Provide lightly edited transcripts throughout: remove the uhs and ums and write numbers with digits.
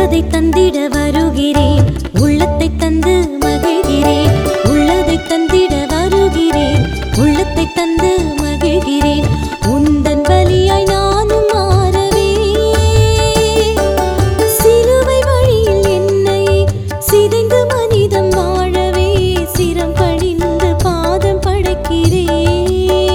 உள்ளதை தந்திட வருகிறேன், உள்ளத்தை தந்து மகிழ்கிறேன். உள்ளதை தந்திட வருகிறேன், உள்ளத்தை தந்து மகிழ்கிறேன். உந்தன் பலியாய் நானும் மாறவே, சிலுவை வழியில் என்னை சிதைந்து மனிதம் வாழவே, சிரம் பணிந்து பாதம் படைக்கிறேன்.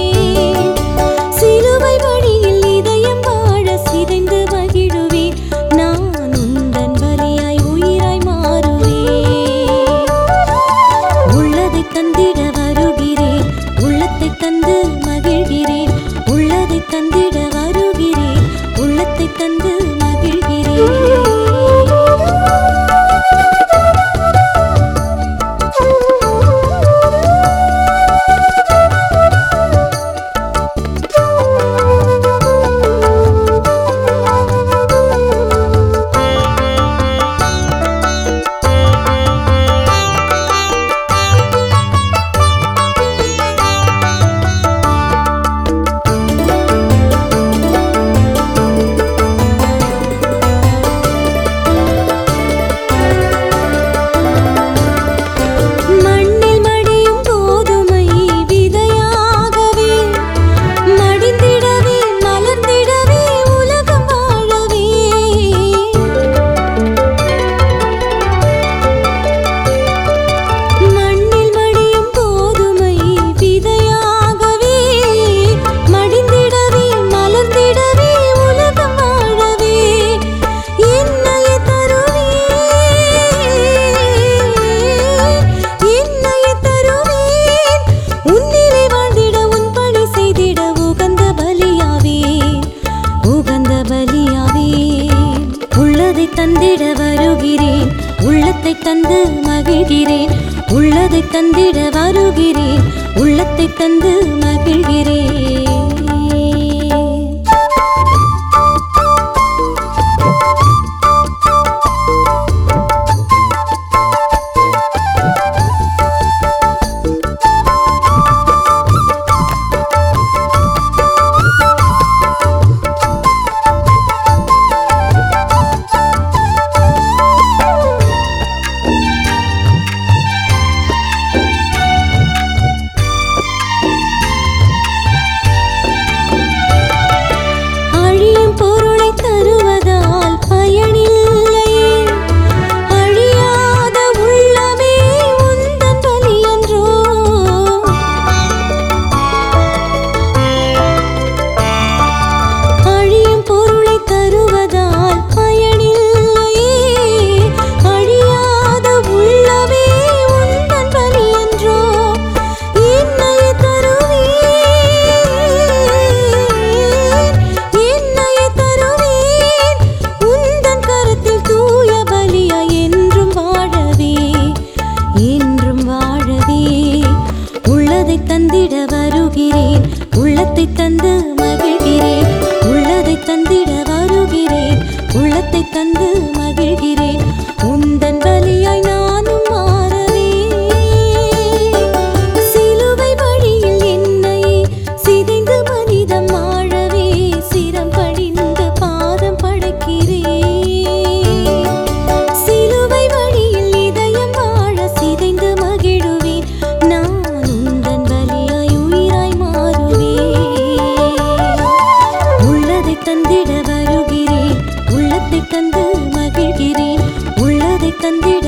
சிலுவை வழியில் இதயம் வாழ சிதைந்து மகிழுவேன். நான் உந்தன் பலியாய் உயிராய் மாறுவேன். உள்ளதை தந்திட வருகிறேன், உள்ளத்தை தந்து மகிழ்கிறேன். உள்ளதை தந்திட வருகிறேன், உள்ளத்தை தந்து மகிழ்கிறேன். தந்திட வருகிறேன், உள்ளத்தை தந்து மகிழ்கிறேன். உள்ளதை தந்திட வருகிறேன், உள்ளத்தை தந்து மகிழ்கிறேன். தந்திட வருகிறேன், உள்ளத்தை தந்து மகிழ்கிறேன். உள்ளதை தந்திட வருகிறேன், உள்ளத்தை தந்து மகிழ்கிறேன். உந்தன் பலியாய் நானும் மாறவே, சிலுவை வழியில் என்னை சிதைந்து மனிதம் வாழவே, சிரம் பணிந்து பாதம் படைக்கிறேன். சிலுவை வழியில் இதயம் வாழ சிதைந்து மகிழுவேன். நான் தந்திட வருகிறேன், உள்ளத்தை தந்து மகிழ்கிறேன். உள்ளதை தந்திட